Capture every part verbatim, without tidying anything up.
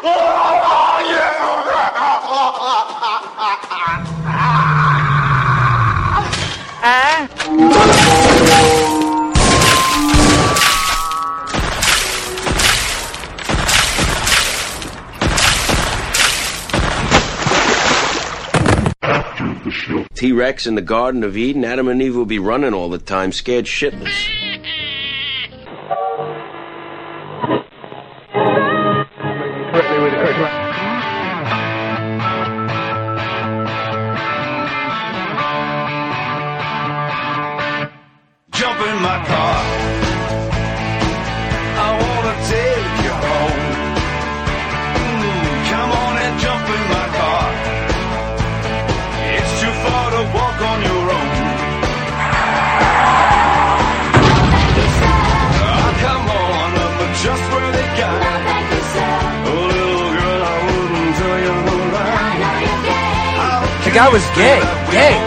T-Rex in the Garden of Eden, Adam and Eve will be running all the time, scared shitless. Jump in my car, I wanna take you home. Mm, come on and jump in my car. It's too far to walk on your own. Oh, come on, I'm just where they got. Oh, little girl, I wouldn't tell you no lie. The guy was gay. Gay.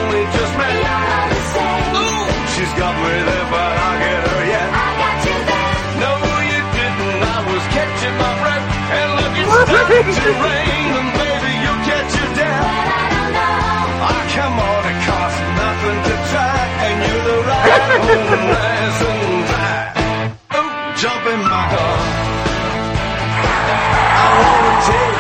She's got me there, but I get her yet. I got you there. No, you didn't. I was catching my breath, and look, it's starting to rain, and baby, you'll catch your death. But I don't know. Ah, come on, it costs nothing to try, and you're the right one, nice and dry. Oh, jump in my car. I wanna take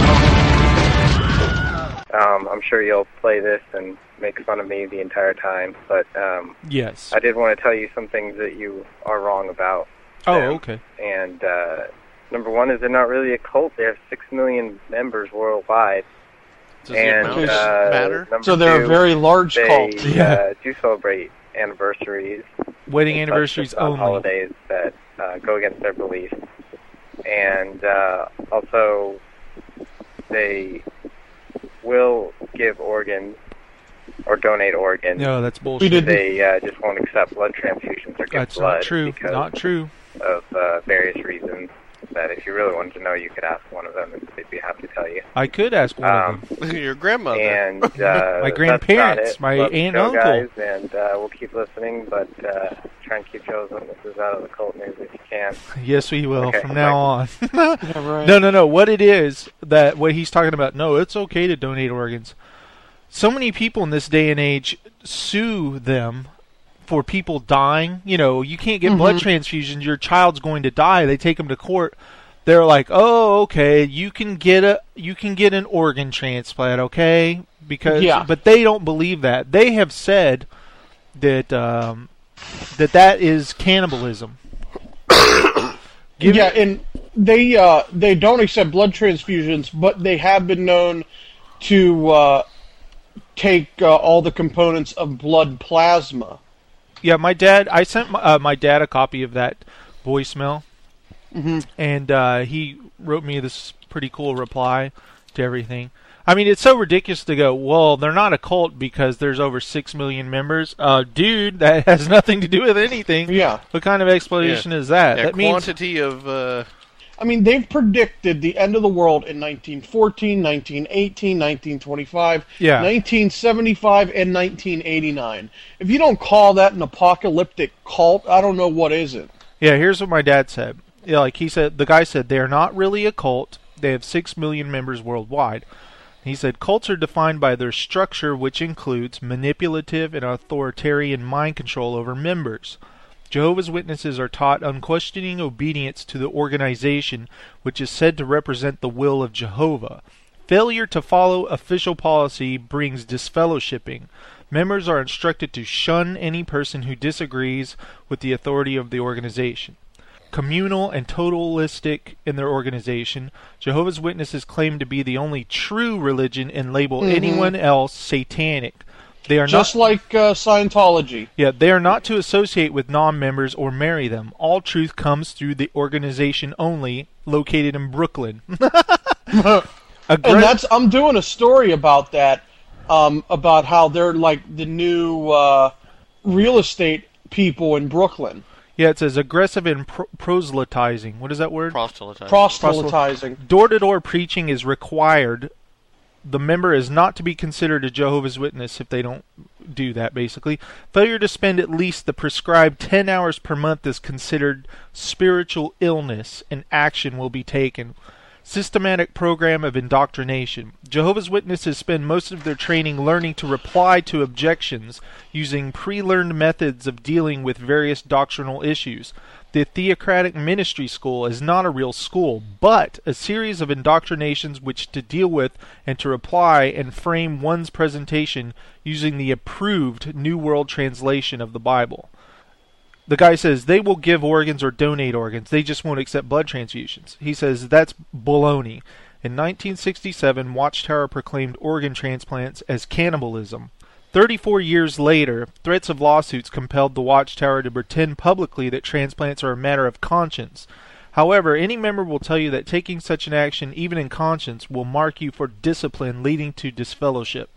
you. Um, I'm sure you'll play this and make fun of me the entire time, but um, yes, I did want to tell you some things that you are wrong about. Oh, them. okay. And uh, number one is they're not really a cult. They have six million members worldwide. Does and the uh, matter? number So they're two, a very large they, cult. Yeah. uh, do celebrate anniversaries, Wedding and anniversaries such, on only. holidays that uh, go against their beliefs, and uh, also they will give organs or donate organs. No, that's bullshit. We did- They uh, just won't accept blood transfusions or give That's blood not true. because Not true. of uh, various reasons that if you really wanted to know, you could ask one of them and they'd be happy to tell you. I could ask one Um, of them. Your grandmother. And uh, My that's grandparents, about it. my Love the aunt show, and uncle. guys, and uh, we'll keep listening, but uh, try and keep Joe's Witnesses out of the cult news if you can. Yes, we will Okay, from now on. Yeah, right. No, no, no. What it is that what he's talking about? No, it's okay to donate organs. So many people in this day and age sue them for people dying. You know, you can't get blood transfusions. Your child's going to die. They take them to court. They're like, oh, okay, you can get a you can get an organ transplant, okay? Because, Yeah. but they don't believe that. They have said that um, that that is cannibalism. Give yeah, me- and they uh, they don't accept blood transfusions, but they have been known to uh, take uh, all the components of blood plasma. Yeah, my dad. I sent my, uh, my dad a copy of that voicemail, Mm-hmm. and uh, he wrote me this pretty cool reply to everything. I mean, it's so ridiculous to go, well, they're not a cult because there's over six million members. Uh, dude, that has nothing to do with anything. Yeah. What kind of explanation is that? Yeah, that means quantity of... Uh, I mean, they've predicted the end of the world in nineteen fourteen, nineteen eighteen, nineteen twenty-five, Yeah. nineteen seventy-five, and nineteen eighty-nine. If you don't call that an apocalyptic cult, I don't know what isn't. Yeah, here's what my dad said. Yeah, like he said, the guy said they're not really a cult. They have six million members worldwide. He said cults are defined by their structure, which includes manipulative and authoritarian mind control over members. Jehovah's Witnesses are taught unquestioning obedience to the organization, which is said to represent the will of Jehovah. Failure to follow official policy brings disfellowshipping. Members are instructed to shun any person who disagrees with the authority of the organization. Communal and totalistic in their organization, Jehovah's Witnesses claim to be the only true religion and label Mhm. anyone else satanic. They are Just not, like uh, Scientology. yeah, they are not to associate with non-members or marry them. All truth comes through the organization only, located in Brooklyn. And that's I'm doing a story about that, um, about how they're like the new uh, real estate people in Brooklyn. Yeah, it says aggressive and pro- proselytizing. What is that word? proselytizing. Proselytizing. Door-to-door preaching is required. The member is not to be considered a Jehovah's Witness if they don't do that, basically. Failure to spend at least the prescribed ten hours per month is considered spiritual illness, and action will be taken. systematic program of indoctrination. Jehovah's Witnesses spend most of their training learning to reply to objections using pre-learned methods of dealing with various doctrinal issues. The Theocratic Ministry School is not a real school, but a series of indoctrinations which to deal with and to reply and frame one's presentation using the approved New World Translation of the Bible. The guy says they will give organs or donate organs. They just won't accept blood transfusions. He says that's baloney. In nineteen sixty-seven, Watchtower proclaimed organ transplants as cannibalism. Thirty-four years later, threats of lawsuits compelled the Watchtower to pretend publicly that transplants are a matter of conscience. However, any member will tell you that taking such an action, even in conscience, will mark you for discipline leading to disfellowship.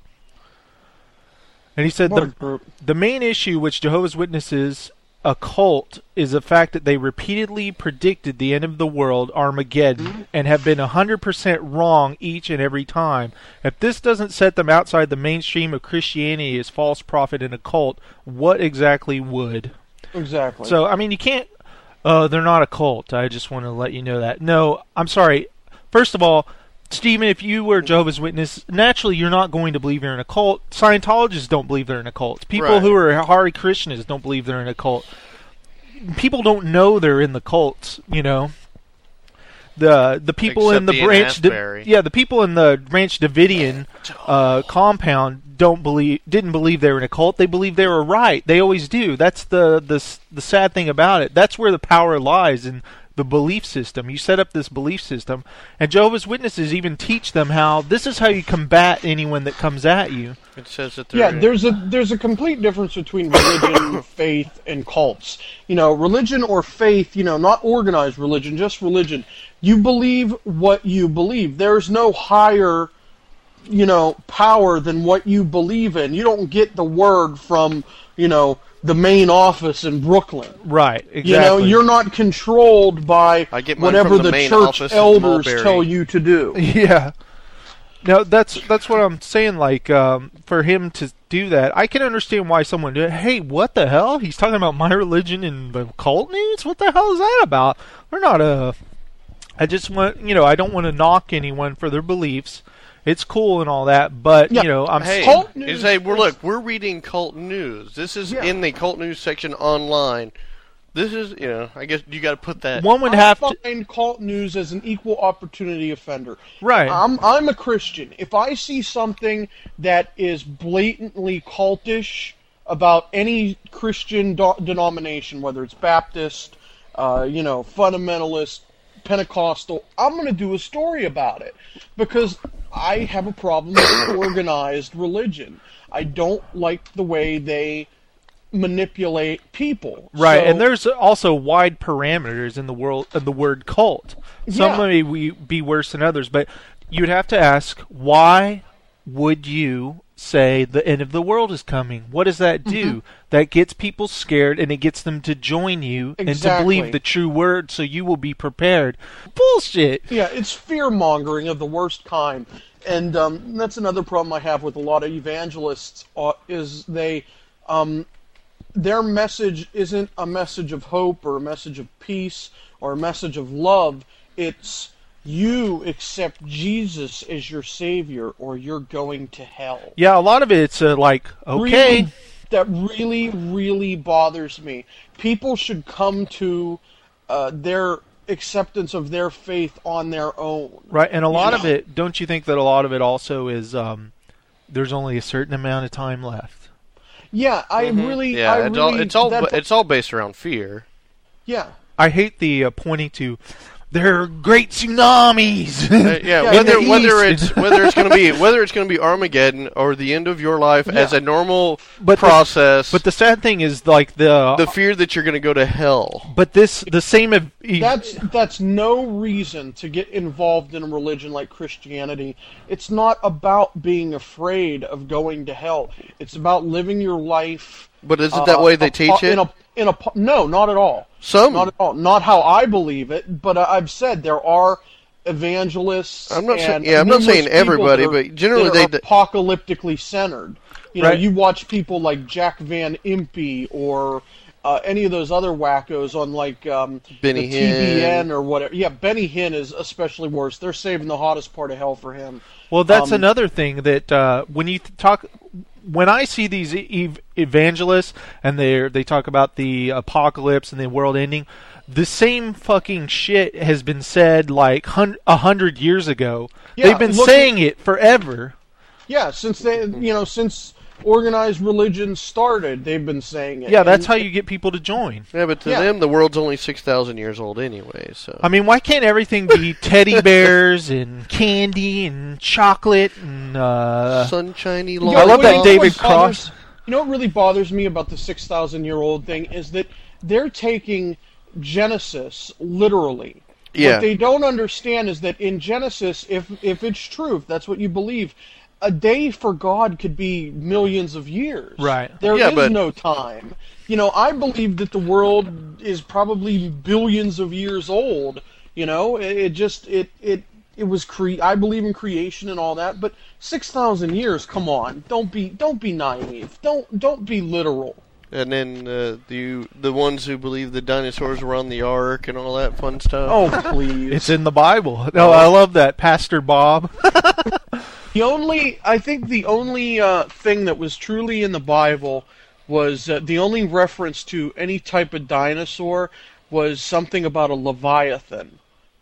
And he said the, the main issue which Jehovah's Witnesses a cult is the fact that they repeatedly predicted the end of the world, Armageddon, and have been one hundred percent wrong each and every time. If this doesn't set them outside the mainstream of Christianity as false prophet and a cult, what exactly would? Exactly. So, I mean, you can't... Uh, they're not a cult. I just want to let you know that. No, I'm sorry. First of all, Stephen, if you were Jehovah's Witness, naturally you're not going to believe you're in a cult. Scientologists don't believe they're in a cult. People right. who are Hare Krishnas don't believe they're in a cult. People don't know they're in the cults, you know. The the people Except in the Ian branch, Asbury. yeah, the people in the Branch Davidian uh, compound don't believe, didn't believe they were in a cult. They believe they were right. They always do. That's the the the sad thing about it. That's where the power lies in the belief system. You set up this belief system, and Jehovah's Witnesses even teach them how this is how you combat anyone that comes at you. It says that they're Yeah, there's a there's a complete difference between religion, faith, and cults. You know, religion or faith, you know, not organized religion, just religion. You believe what you believe. There's no higher, you know, power than what you believe in. You don't get the word from, you know, the main office in Brooklyn. Right, exactly. You know, you're not controlled by I get mine whatever from the the main church office in elders Mulberry. tell you to do. Yeah. No, that's that's what I'm saying. Like, um, for him to do that, I can understand why someone did. Hey, what the hell? He's talking about my religion in the cult news. What the hell is that about? We're not a. I just want, you know, I don't want to knock anyone for their beliefs. It's cool and all that, but Yeah. you know, I'm Hey, Cult you news say, we're, is- look, we're reading cult news. This is Yeah. in the cult news section online. This is, you know, I guess you got to put that. one would I have to. find cult news as an equal opportunity offender. Right. I'm I'm a Christian. If I see something that is blatantly cultish about any Christian do- denomination, whether it's Baptist, uh, you know, fundamentalist, Pentecostal, I'm going to do a story about it because I have a problem with organized religion. I don't like the way they manipulate people. Right, So- and there's also wide parameters in the world of the word cult. Some Yeah. may we- be worse than others, but you'd have to ask, why would you say the end of the world is coming? What does that do? Mm-hmm. That gets people scared, and it gets them to join you and to Exactly. believe the true word, so you will be prepared. Bullshit. Yeah, it's fear-mongering of the worst kind. And um, that's another problem I have with a lot of evangelists, uh, is they, um, their message isn't a message of hope or a message of peace or a message of love. It's you accept Jesus as your Savior or you're going to hell. Yeah, a lot of it's uh, like, okay, Really, that really, really bothers me. People should come to uh, their acceptance of their faith on their own. right, and a lot know. of it, don't you think that a lot of it also is um, there's only a certain amount of time left? Yeah, I really, yeah, I it's all really, it's all that- it's all based around fear. yeah. I hate the uh, pointing to there are great tsunamis. Uh, yeah, Yeah, whether in the whether East. it's whether it's going to be whether it's going to be Armageddon or the end of your life as Yeah. a normal But the- process. But the sad thing is, like the, the fear that you're going to go to hell. but this the same. Of, That's that's no reason to get involved in a religion like Christianity. It's not about being afraid of going to hell. It's about living your life. But isn't uh, that way they a- teach it? In a, in a no, not at all. Some. Not at all. Not how I believe it. But I- I've said there are evangelists. I'm not saying- and yeah, I'm not numerous saying people everybody, that are- but generally that they are d- apocalyptically centered. You know, Right. you watch people like Jack Van Impe or uh, any of those other wackos on like um, Benny the T B N Hinn. or whatever. Yeah, Benny Hinn is especially worse. They're saving the hottest part of hell for him. Well, that's Um, another thing that uh, when you th- talk, when I see these ev- evangelists and they they talk about the apocalypse and the world ending, the same fucking shit has been said like hun- a hundred years ago. Yeah, They've been look- saying it forever. Yeah, since they, you know, since organized religion started, they've been saying it. Yeah, that's And- how you get people to join. Yeah, but to Yeah. them, the world's only six thousand years old anyway, so... I mean, why can't everything be teddy bears and candy and chocolate and uh, Sunshiny You long know, I love what that really David bothers- Cross. You know what really bothers me about the six thousand year old thing is that they're taking Genesis literally. Yeah. What they don't understand is that in Genesis, if if it's true, if that's what you believe, a day for God could be millions of years. Right. There is Yeah, but- no time. You know, I believe that the world is probably billions of years old. You know, it, it just it it it was cre- I believe in creation and all that, but six thousand years. Come on, don't be don't be naive. Don't don't be literal. And then uh, the the ones who believe the dinosaurs were on the ark and all that fun stuff. Oh please. it's in the Bible. No, I love that, Pastor Bob. The only, I think the only uh, thing that was truly in the Bible was uh, the only reference to any type of dinosaur was something about a Leviathan.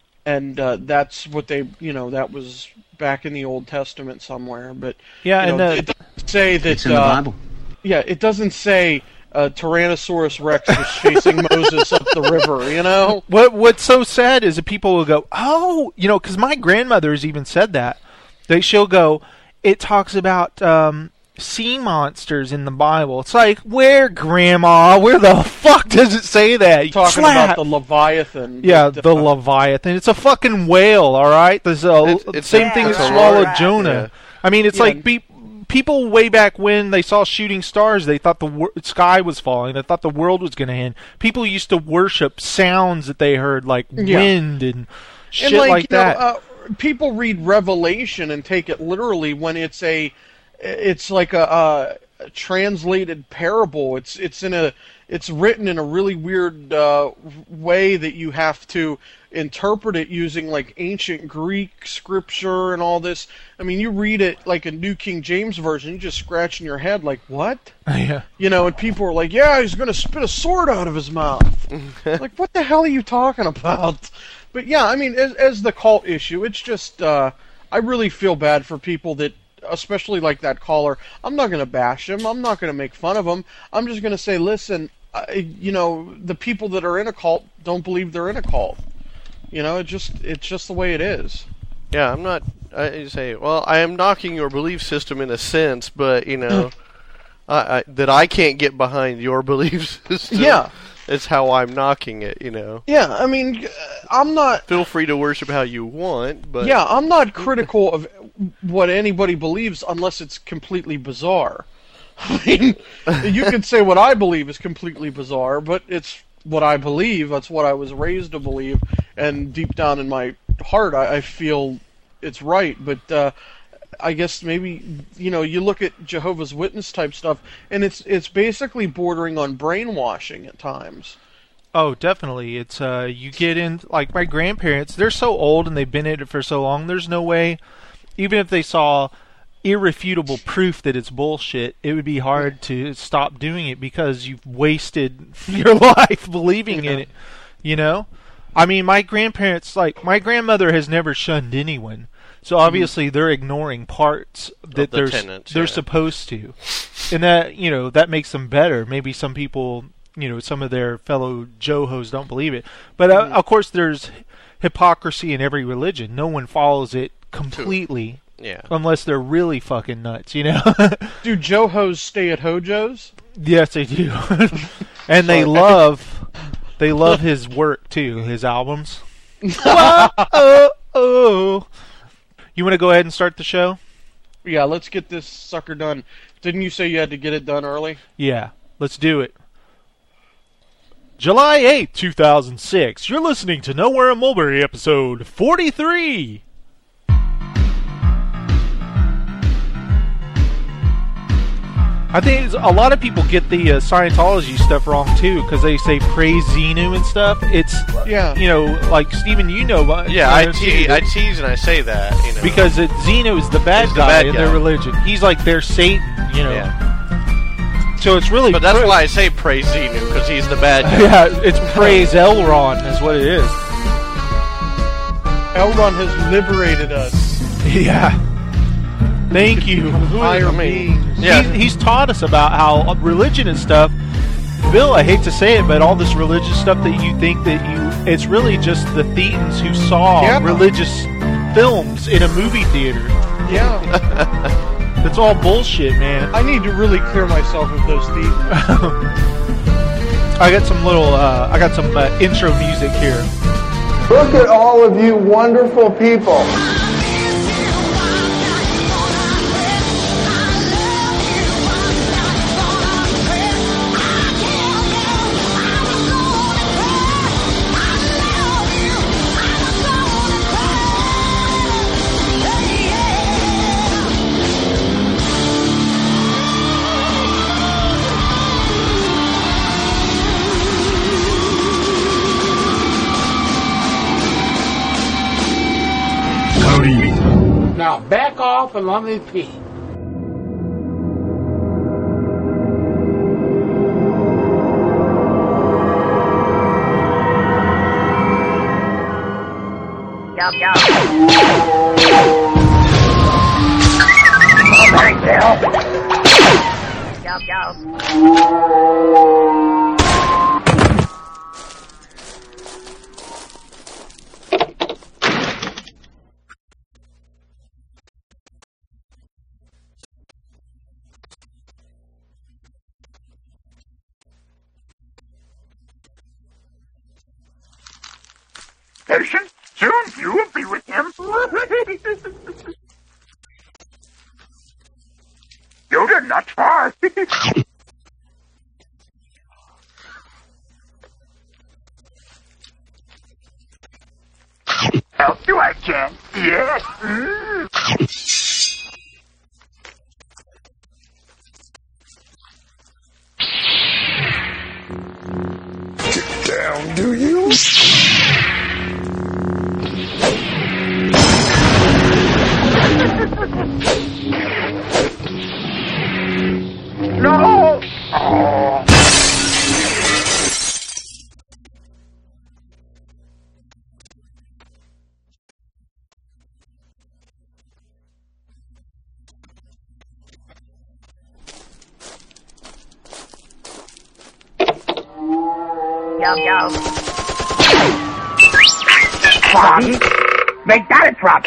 And uh, that's what they, you know, that was back in the Old Testament somewhere. But, Yeah, you and know, uh, it doesn't say that, It's in the uh, Bible. yeah, it doesn't say uh, Tyrannosaurus Rex was chasing Moses up the river, you know? What What's so sad is that people will go, oh, you know, because my grandmother has even said that. They she'll go, it talks about um, sea monsters in the Bible. It's like, where, Grandma? Where the fuck does it say that? You Talking slap. about the Leviathan. Yeah, that, the uh, Leviathan. It's a fucking whale, all right? There's a It's- it's same a- thing that it's a swallowed rock. Jonah. Yeah. I mean, it's Yeah. like be- people way back when they saw shooting stars, they thought the wor- sky was falling. They thought the world was going to end. People used to worship sounds that they heard, like Yeah. wind and shit and like, like you know, that. uh, people read Revelation and take it literally when it's a, it's like a, a translated parable. It's it's in a, it's written in a really weird uh, way that you have to interpret it using like ancient Greek scripture and all this. I mean, you read it like a New King James version, you just scratching your head like, what? yeah. You know, and people are like, yeah, he's going to spit a sword out of his mouth. Like, what the hell are you talking about? But yeah, I mean, as, as the cult issue, it's just, uh, I really feel bad for people that, especially like that caller, I'm not going to bash him. I'm not going to make fun of him. I'm just going to say, listen, I, you know, the people that are in a cult don't believe they're in a cult. You know, it just, it's just the way it is. Yeah, I'm not... I say, well, I am knocking your belief system in a sense, but, you know, I, I, that I can't get behind your belief system. Yeah. It's how I'm knocking it, you know. Yeah, I mean, I'm not... Feel free to worship how you want, but... Yeah, I'm not critical of what anybody believes unless it's completely bizarre. I mean, you can say what I believe is completely bizarre, but it's what I believe. That's what I was raised to believe, and deep down in my heart, I, I feel it's right. But uh, I guess maybe, you know, you look at Jehovah's Witness type stuff, and it's it's basically bordering on brainwashing at times. Oh, definitely. It's uh, you get in like my grandparents. They're so old and they've been in it for so long. There's no way, even if they saw irrefutable proof that it's bullshit, it would be hard to stop doing it because you've wasted your life believing in it. You know, I mean, my grandparents, like my grandmother, has never shunned anyone. So obviously they're ignoring parts that the they're tenets, they're yeah. supposed to, and that you know that makes them better. Maybe some people, you know, some of their fellow Johos don't believe it, but uh, of course there's hypocrisy in every religion. No one follows it completely Yeah. unless they're really fucking nuts, you know. Do Johos stay at Hojos? Yes, they do, and they love they love his work too, his albums. Whoa, oh, oh. You want to go ahead and start the show? Yeah, let's get this sucker done. Didn't you say you had to get it done early? Yeah, let's do it. July eighth, two thousand six. You're listening to Nowhere in Mulberry, episode forty-three. I think it's, a lot of people get the uh, Scientology stuff wrong too, because they say praise Xenu and stuff. It's Yeah. you know, like Steven, you know, uh, Yeah, I, you know, te- I tease and I say that, you know. because it, Xenu is the bad He's the guy bad in guy. their religion. He's like their Satan, you know. Yeah. So it's really, But that's pra- why I say praise Xenu, because he's the bad guy. yeah, it's praise Elron is what it is. Elron has liberated us. Yeah. Thank you. Higher I mean, beings. yeah. He's, he's taught us about how religion and stuff. Bill, I hate to say it, but all this religious stuff that you think that you, it's really just the Thetans who saw Yeah. religious films in a movie theater. Yeah. It's all bullshit, man. I need to really clear myself of those thieves. I got some little, uh, I got some uh, intro music here. Look at all of you wonderful people. Now back off and let me pee. Yup, yup. Oh, thanks, Bill. Yup, yup. Patient, soon you will be with him. Yoda, not far. Help you I can. Yes. Mm. Get down, do you? No. Oh. Yup, yup. Frog. Make that a drop.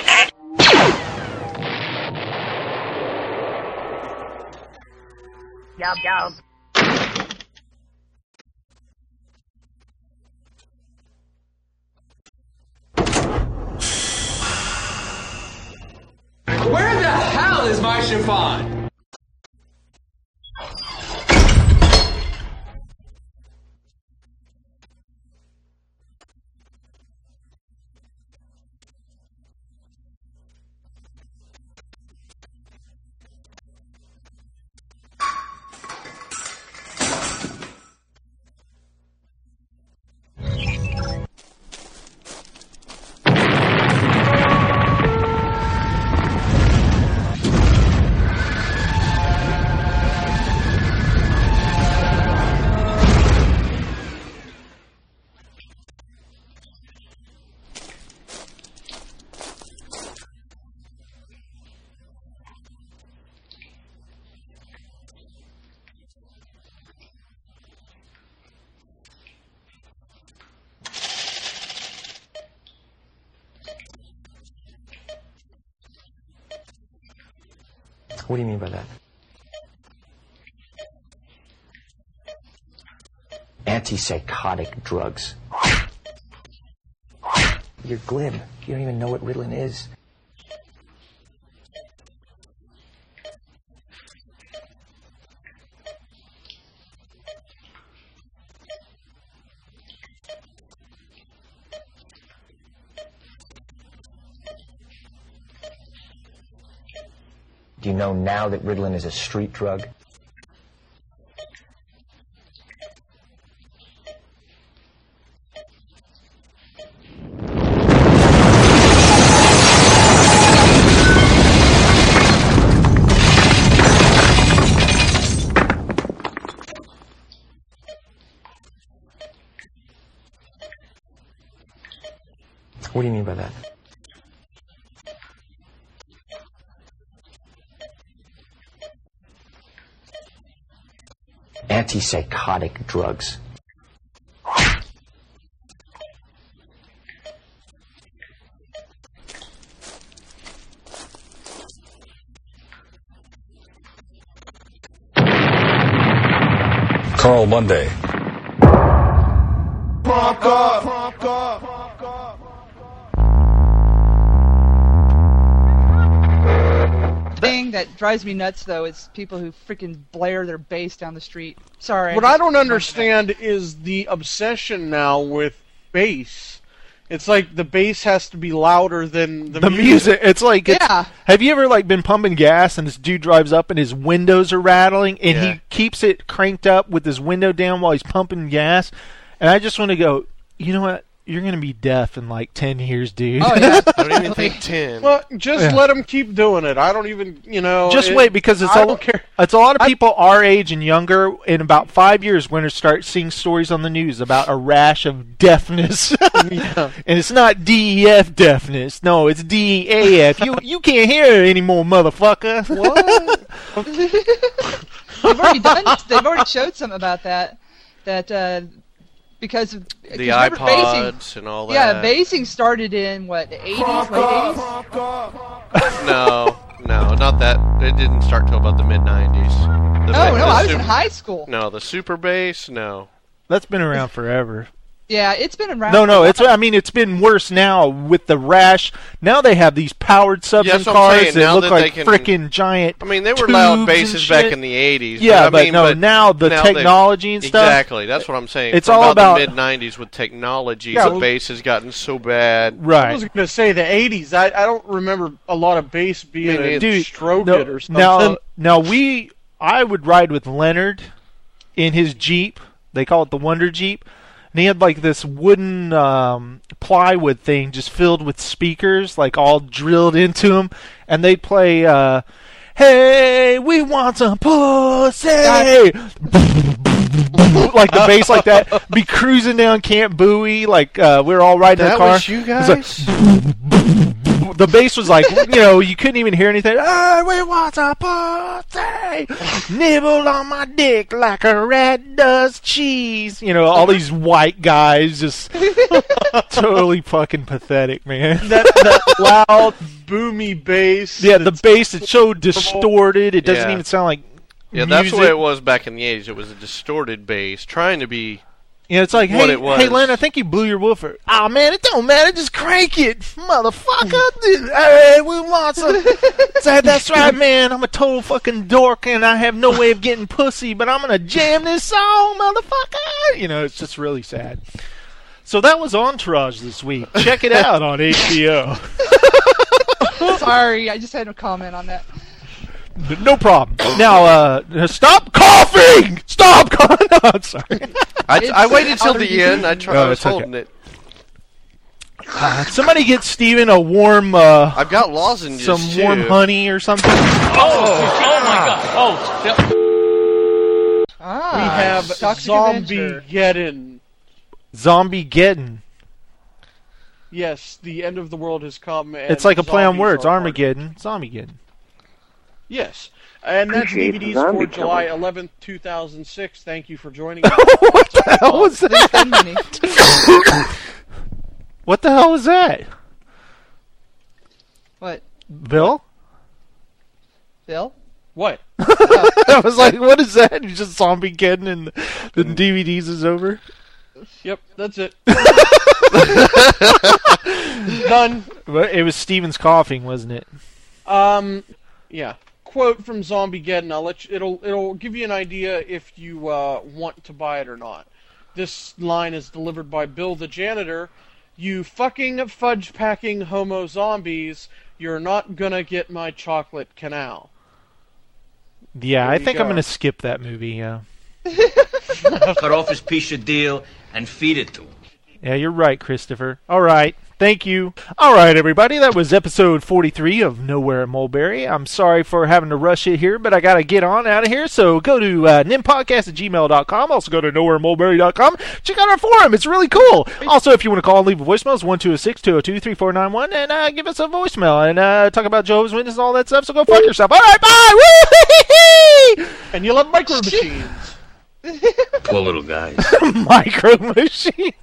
Yup, yup. Where the hell is my chiffon? What do you mean by that? Antipsychotic drugs. You're Glim. You don't even know what Ritalin is. Do you know now that Ritalin is a street drug? What do you mean by that? Antipsychotic drugs. Carl Monday. Prompt up. Prompt up. Thing that drives me nuts, though, is people who freaking blare their bass down the street. Sorry. What I don't understand is the obsession now with bass. It's like the bass has to be louder than the, The music. music, it's like, it's, Yeah. have you ever like been pumping gas and this dude drives up and his windows are rattling and Yeah. he keeps it cranked up with his window down while he's pumping gas? And I just want to go, you know what? You're going to be deaf in like ten years, dude. Oh, yeah. I don't even think ten. Well, just Yeah. let them keep doing it. I don't even, you know. Just it- wait, because it's I a, don't care. it's a lot of people our age and younger. In about five years, we're going to start seeing stories on the news about a rash of deafness. Yeah. And it's not D E F deafness. No, it's D E A F. You you can't hear it anymore, motherfucker. What? they've already done. They've already showed something about that. That uh, because of The 'cause remember iPods basing- and all that. Yeah, basing started in what the eighties, late eighties. No, no, not that. It didn't start till about the mid nineties. No, no, I was in high school. No, the super bass, no. That's been around forever. Yeah, it's been around. No, for no, a it's. while. I mean, it's been worse now with the rash. Now they have these powered subs that's in what I'm cars saying, that now look that like they can- frickin' giant. I mean, they were tubes loud and basses back shit. in the eighties. Yeah, but, I but mean, no, but now the now they- technology and stuff. Exactly, that's what I'm saying. It's From all about, about- the mid nineties with technology. Yeah, the well- bass has gotten so bad. I Right. was going to say the eighties. I, I don't remember a lot of bass being I mean, a Dude, stroke no, it or something. now, now we, I would ride with Leonard in his Jeep. They call it the Wonder Jeep. And he had like this wooden um, plywood thing just filled with speakers, like all drilled into him. And they'd play, uh, "Hey, we want some pussy," like the bass like that. Be cruising down Camp Bowie, like uh, we were all riding in That the car. was you It was like- guys? the bass was like, you know, you couldn't even hear anything. "Hey, we want some pussy, nibble on my dick like a rat does cheese." You know, all these white guys just totally fucking pathetic, man. that, that loud, boomy bass. Yeah, the that's- bass is so distorted. It doesn't Yeah. even sound like Yeah, that's music. the way it was back in the eighties. It was a distorted bass, trying to be. You know, it's like, what hey, it was. hey, Len, I think you blew your woofer. Oh man, it don't matter. Just crank it, motherfucker. Hey, we want some. Say, that's right, man. I'm a total fucking dork, and I have no way of getting pussy, but I'm gonna jam this song, motherfucker. You know, it's just really sad. So that was Entourage this week. Check it out on H B O. Sorry, I just had a comment on that. No problem. Now, uh, stop coughing. Stop coughing. No, I'm sorry. I, It's I waited till allergy the end. I, tried, Oh, I was it's okay. holding it. Uh, somebody get Steven a warm, uh, I've got lozenges some too. warm honey or something. Ah, We have Toxic Zombie Avenger. Geddon. Zombie Geddon. Yes, the end of the world has come. And It's like a play on zombies words. are Armageddon. Zombiegeddon. Yes. And that's Appreciate D V Ds the for zombie July killing. eleventh, two thousand six. Thank you for joining us. What the hell was Please that? send money. What the hell was that? What, Bill? Bill? What? I was like, what is that? You just Zombiegeddon and the D V Ds is over? Yep, that's it. Done. But it was Steven's coughing, wasn't it? Um, yeah. Quote from Zombiegeddon. I'll let you, it'll it'll give you an idea if you uh, want to buy it or not. This line is delivered by Bill the janitor. "You fucking fudge packing homo zombies, you're not gonna get my chocolate canal." Yeah, There I you think I'm go. going to skip that movie, yeah. Cut off his piece of deal and feed it to him. Yeah, you're right, Christopher. All right. Thank you. All right, everybody. That was episode forty-three of Nowhere Mulberry. I'm sorry for having to rush it here, but I got to get on out of here. So go to uh, nimpodcast at gmail dot com. Also go to nowhere mulberry dot com. Check out our forum. It's really cool. Also, if you want to call and leave a voicemail, it's one two six, two oh two, three four nine one. And uh, give us a voicemail and uh, talk about Jehovah's Witnesses and all that stuff. So go fuck yourself. All right, bye. Woo! And you love micro machines. Poor little guys. Micro machines.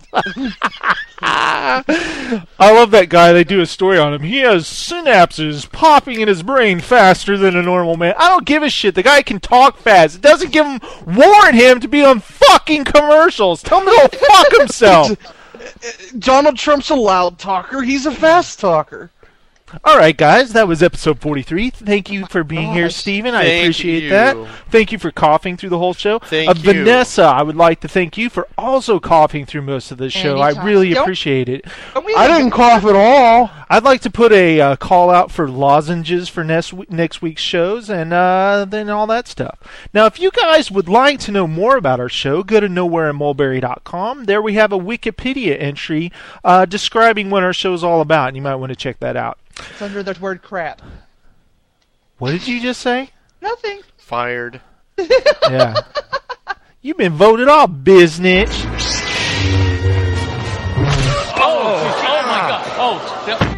I love that guy. They do a story on him. He has synapses popping in his brain faster than a normal man. I don't give a shit. The guy can talk fast. It doesn't give him warrant him to be on fucking commercials. Tell him to go fuck himself. Donald Trump's a loud talker. He's a fast talker. All right, guys, that was episode forty-three. Thank you for being here, Steven. I Thank appreciate you. that. Thank you for coughing through the whole show. Thank uh, you. Vanessa, I would like to thank you for also coughing through most of the show. Anytime. I really Don't- appreciate it. I didn't cough at all. I'd like to put a uh, call out for lozenges for next week, next week's shows and uh, then all that stuff. Now, if you guys would like to know more about our show, go to nowhere mulberry dot com. There we have a Wikipedia entry uh, describing what our show is all about, and you might want to check that out. It's under the word crap. What did you just say? Nothing. Fired. Yeah. You've been voted off, biznitch. Oh, oh my God. Oh,